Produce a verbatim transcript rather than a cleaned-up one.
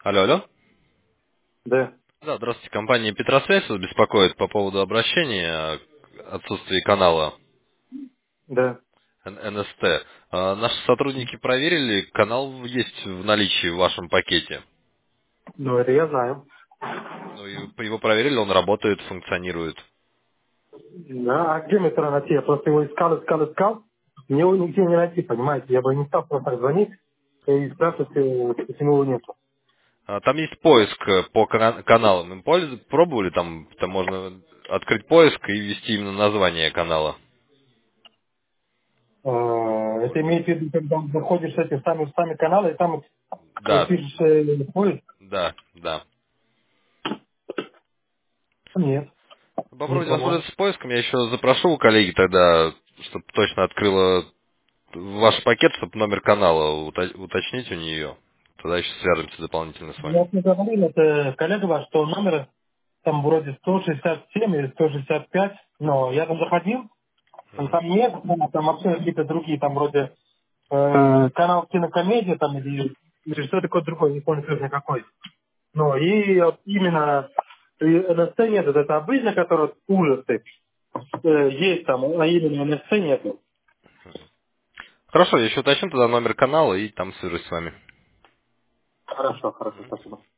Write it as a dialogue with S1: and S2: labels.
S1: Алло, алло.
S2: Да,
S1: Да, здравствуйте. Компания Петросвязь вас беспокоит по поводу обращения к отсутствии канала
S2: да.
S1: Н- НСТ. А, Наши сотрудники проверили, канал есть в наличии в вашем пакете.
S2: Ну, это я знаю.
S1: Ну, и его проверили, он работает, функционирует.
S2: Да, а где мне тогда найти? Я просто его искал, искал, искал. Мне его нигде не найти, понимаете? Я бы не стал просто так звонить и спрашивать, э, почему его нету.
S1: А, Там есть поиск э, по кана- каналам. Им польз- пробовали, там, там можно открыть поиск и ввести именно название канала.
S2: Э, Это имеется в виду, когда заходишь в эти сами, сами каналы, и там э,
S1: Да,
S2: пишешь э, поиск?
S1: да, да.
S2: Нет, не
S1: Попробуйте
S2: пробовал.
S1: воспользоваться поиском. Я еще запрошу у коллеги тогда, чтобы точно открыла ваш пакет, чтобы номер канала уто- уточнить у нее. Тогда еще свяжемся дополнительно с вами.
S2: Я мне говорил, это коллега ваш, что номер там вроде сто шестьдесят семь или сто шестьдесят пять, но я там заходил, там,
S1: Мгм.
S2: там нет, там вообще какие-то другие, там вроде э, канал кинокомедия там или, или что такое другое, не помню точно какой. Ну и вот именно и НСЦ нет, вот это обычно, который вот ужасы э, есть там, а именно НСЦ нету.
S1: Хорошо, я еще уточню тогда номер канала и там свяжусь с вами.
S2: Хорошо, хорошо, спасибо.